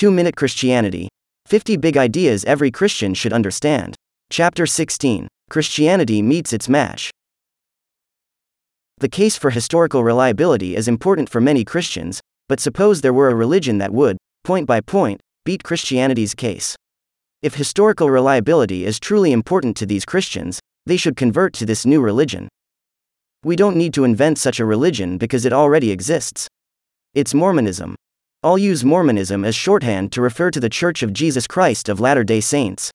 2-Minute Christianity. 50 Big Ideas Every Christian Should Understand. Chapter 16. Christianity Meets Its Match. The case for historical reliability is important for many Christians, but suppose there were a religion that would, point by point, beat Christianity's case. If historical reliability is truly important to these Christians, they should convert to this new religion. We don't need to invent such a religion because it already exists. It's Mormonism. I'll use Mormonism as shorthand to refer to the Church of Jesus Christ of Latter-day Saints.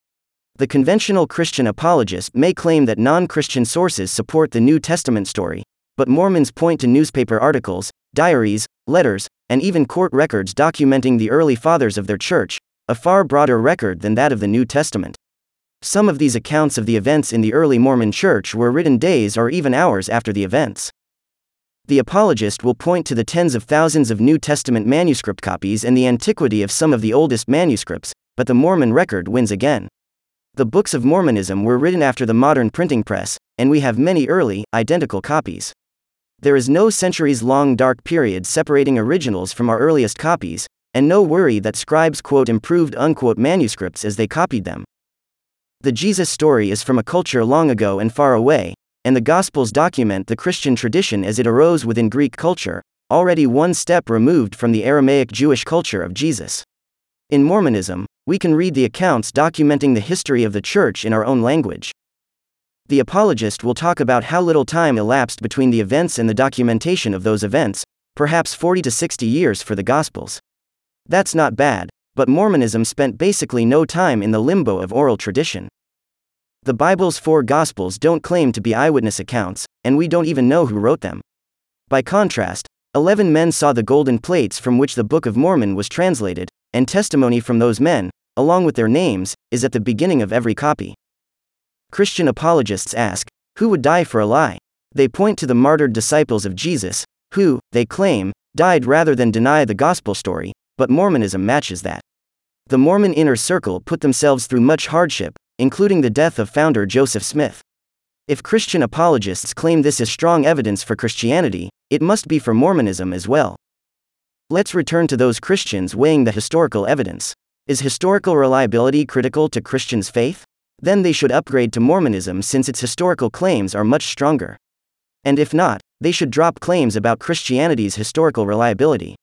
The conventional Christian apologist may claim that non-Christian sources support the New Testament story, but Mormons point to newspaper articles, diaries, letters, and even court records documenting the early fathers of their church, a far broader record than that of the New Testament. Some of these accounts of the events in the early Mormon church were written days or even hours after the events. The apologist will point to the tens of thousands of New Testament manuscript copies and the antiquity of some of the oldest manuscripts, but the Mormon record wins again. The books of Mormonism were written after the modern printing press, and we have many early, identical copies. There is no centuries-long dark period separating originals from our earliest copies, and no worry that scribes quote improved unquote manuscripts as they copied them. The Jesus story is from a culture long ago and far away, and the Gospels document the Christian tradition as it arose within Greek culture, already one step removed from the Aramaic Jewish culture of Jesus. In Mormonism, we can read the accounts documenting the history of the church in our own language. The apologist will talk about how little time elapsed between the events and the documentation of those events, perhaps 40 to 60 years for the Gospels. That's not bad, but Mormonism spent basically no time in the limbo of oral tradition. The Bible's 4 Gospels don't claim to be eyewitness accounts, and we don't even know who wrote them. By contrast, 11 men saw the golden plates from which the Book of Mormon was translated, and testimony from those men, along with their names, is at the beginning of every copy. Christian apologists ask, who would die for a lie? They point to the martyred disciples of Jesus, who, they claim, died rather than deny the gospel story, but Mormonism matches that. The Mormon inner circle put themselves through much hardship, including the death of founder Joseph Smith. If Christian apologists claim this is strong evidence for Christianity, it must be for Mormonism as well. Let's return to those Christians weighing the historical evidence. Is historical reliability critical to Christians' faith? Then they should upgrade to Mormonism since its historical claims are much stronger. And if not, they should drop claims about Christianity's historical reliability.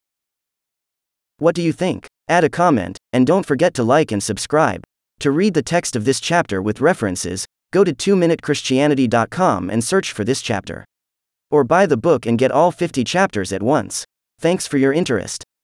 What do you think? Add a comment, and don't forget to like and subscribe. To read the text of this chapter with references, go to 2minutechristianity.com and search for this chapter. Or buy the book and get all 50 chapters at once. Thanks for your interest.